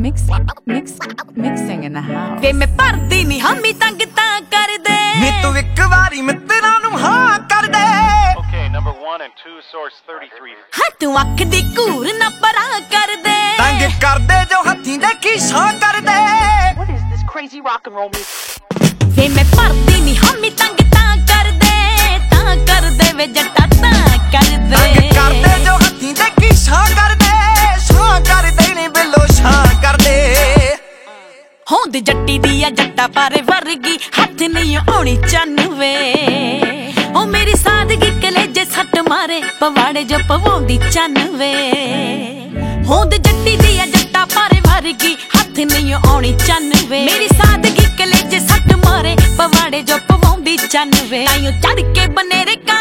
Mixing in the house. ਵੇ ਮੈਂ ਭਰਦੀ ਨਹੀਂ ਹਾਮੀ ਤੰਗ ਤਾਂ ਕਰ ਦੇ ਨੀ ਤੂੰ ਇੱਕ ਵਾਰੀ ਮਿੱਤਰਾਂ ਨੂੰ ਹਾਂ ਕਰ ਦੇ Okay, number 1 and 2, source 33. ਹਾਂ ਤੂੰ ਅੱਖ ਦੀ ਘੂਰ ਨਾ ਪਰਾਂ ਕਰ ਦੇ ਤੰਗ ਕਰਦੇ ਜੋ ਹੱਥੀਂ ਦੇਖੀ ਛਾਂ ਕਰ ਦੇ What is this crazy rock and roll music? ਵੇ ਮੈਂ ਭਰਦੀ ਨਹੀਂ ਹਾਮੀ ਤੰਗ ਤਾਂ ਕਰ ਦੇ ਵੇ ਜੱਟਾ ਤਾਂ ਕਰ ਦੇ ਤੰਗ ਕਰਦੇ ਜੋ ਹੱਥੀਂ ਦੇਖੀ ਛਾਂ ਕਰ ਦੇ ਨੀ ਬਿੱਲੋ ਛਾਂ ਕਰ ਦੇ ਹੋਂਦ ਜੱਟੀ ਦੀ ਆ ਜੱਟਾ ਪਾਰੇ ਵਰਗੀ ਹੱਥ ਨਹੀਂ ਆਉਣੀ ਚੰਨ ਵੇ ਉਹ ਮੇਰੀ ਸਾਦਗੀ ਕਲੇਜੇ ਸੱਟ ਮਾਰੇ ਪਵਾੜੇ ਜੋ ਪਵਾਉਂਦੀ ਚੰਨ ਵੇ ਹੋਂਦ ਜੱਟੀ ਦੀ ਆ ਜੱਟਾ ਪਾਰੇ ਵਰਗੀ ਹੱਥ ਨਹੀਂ ਆਉਣੀ ਚੰਨ ਵੇ ਮੇਰੀ ਸਾਦਗੀ ਕਲੇਜੇ ਸੱਟ ਮਾਰੇ ਪਵਾੜੇ ਜੋ ਪਵਾਉਂਦੀ ਚੰਨ ਵੇ ਆਇਓ ਚੜ ਕੇ ਬਨੇਰੇ ਕਾਂ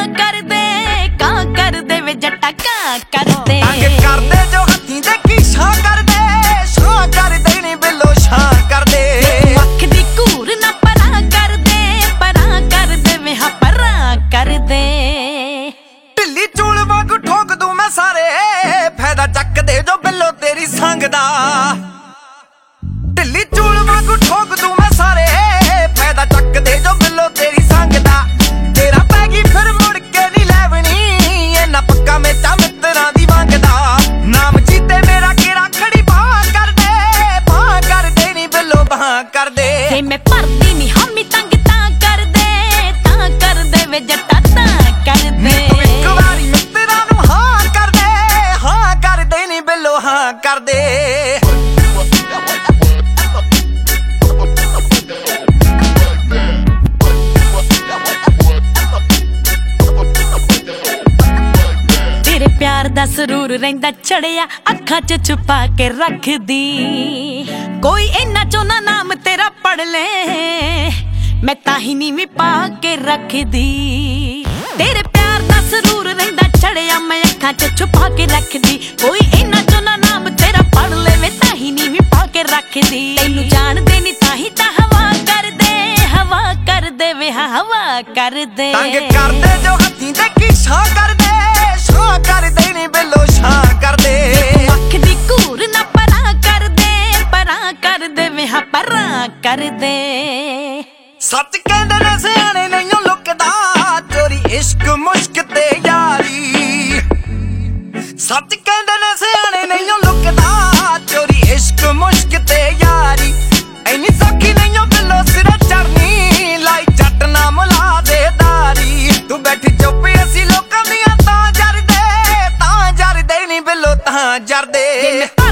ਕਰਦੇ ਵੇ ਜੱਟਾ ਕਾਂ ਕਰਦੇ ਤੰਗ ਕਰਦੇ ਜੋ ਹੱਥੀਂ ਦੇਖੀ ਛਾਂ ਕਰ ਦੇ ਨੀ ਬਿੱਲੋ ਛਾਂ ਕਰ ਦੇ ਅੱਖ ਦੀ ਘੂਰ ਨਾ ਪਰਾਂ ਕਰਦੇ ਵੇ ਹਾਂ ਪਰਾਂ ਕਰਦੇ ਢਿੱਲੀ ਚੂਲ ਵਾਂਗੂ ਠੋਕ ਦੂੰ ਮੈਂ ਸਾਰੇ ਫਾਇਦਾ ਚੱਕਦੇ ਜੋ ਬਿੱਲੋ ਤੇਰੀ ਸੰਗ ਦਾ ਢਿੱਲੀ ਚੂਲ ਵਾਂਗੂ ਠੋਕ ਦੂੰ ਮੈਂ ਸਾਰੇ ਫਾਇਦਾ ਚੱਕਦੇ ਜੋ ਬਿੱਲੋ ਤੇਰੀ ਸੰਗ ਦਾ ਤੇਰਾ ਪੈ ਗਈ ਫਿਰ ਮੁੜ ਕੇ ਨਹੀਂ ਲੈਵਣੀ ਇਹਨਾਂ ਪੱਕਾ ਮੇਚਾ ਮਿੱਤਰਾਂ ਦੀ ਵੰਗਦਾ ਨਾਮ ਜੀਤੇ ਮੇਰਾ ਕਿਹੜਾ ਖੜੀ ਬਾਹ ਕਰਦੇ ਨੀ ਬਿੱਲੋ ਬਾਹ ਕਰਦੇ ਵੇ ਮੈਂ ਭਰਦੀ ਨਹੀਂ ਹਾਮੀ ਤੰਗ ਤਾਂ ਕਰਦੇ ਵੇ ਜੱਟਾ ਤਾਂ ਕਰਦੇ ਤੂੰ ਇੱਕ ਵਾਰੀ ਮਿੱਤਰਾਂ ਨੂੰ ਹਾਂ ਕਰਦੇ ਨੀ ਬਿੱਲੋ ਹਾਂ ਕਰਦੇ ਤੇਰੇ ਪਿਆਰ ਦਾ ਸਰੂਰ ਰਹਿੰਦਾ ਚੜਿਆ ਅੱਖਾਂ 'ਚ ਛੁਪਾ ਕੇ ਰੱਖਦੀ ਕੋਈ ਇੰਨਾ ਚੋਂ ਨਾ ਨਾਮ ਤੇਰਾ ਪੜ ਲੈ ਮੈਂ ਤਾਂ ਹੀ ਨੀਵੀਂ ਪਾ ਕੇ ਰੱਖਦੀ ਤੇਰੇ ਪਿਆਰ ਦਾ ਸਰੂਰ ਰਹਿੰਦਾ ਚੜਿਆ ਮੈਂ ਅੱਖਾਂ 'ਚ ਛੁਪਾ ਕੇ ਰੱਖਦੀ ਕੋਈ ਇੰਨਾ ਚੋਂ ਨਾ ਨਾਮ ਤੇਰਾ ਪੜ ਲੈ ਮੈਂ ਤਾਂ ਹੀ ਨੀਵੀਂ ਪਾ ਕੇ ਰੱਖਦੀ ਤੈਨੂੰ ਜਾਣਦੇ ਨਹੀਂ ਤਾਂ ਹੀ ਤਾਂ ਹਵਾ ਕਰਦੇ ਵੇ ਹਵਾ ਕਰਦੇ ਤੰਗ ਕਰਦੇ ਜੋ ਹੱਥੀਂ ਦੇਖੀ ਛਾਂ ਕਰਦੇ ਨੀ ਬਿੱਲੋ ਛਾਂ ਕਰਦੇ ਅੱਖ ਦੀ ਘੂਰ ਨਾ ਪਰਾਂ ਕਰਦੇ ਵੇ ਹਾਂ ਪਰਾਂ ਕਰਦੇ ਸੱਚ ਕਹਿੰਦੇ ਨੇ ਸਿਆਣੇ ਨਹੀਂਓ ਲੁਕਦਾ ਚੋਰੀ ਇਸ਼ਕ ਮੁਸ਼ਕ ਤੇ ਯਾਰੀ ਸੱਚ ਕਹਿੰਦੇ ਨੇ ਸਿਆਣੇ ਨਹੀਂਓ ਲੁਕਦਾ ਚੋਰੀ ਇਸ਼ਕ ਮੁਸ਼ਕ ਤੇ ਯਾਰੀ ਐਨੀ ਸੌਖੀ ਨਹੀਂਓ ਬਿੱਲੋ ਸਿਰੇ ਚੜਨੀ ਲਾਈ ਜੱਟ ਨਾ ਮੁਲਾ ਦੇ ਦਾਰੀ ਤੂੰ ਬੈਠੀ ਚੁੱਪ ਅਸੀਂ ਲੋਕਾਂ ਦੀਆਂ ਤਾਂ ਜਰਦੇ ਨੀ ਬਿੱਲੋ ਤਾਂ ਜਰਦੇ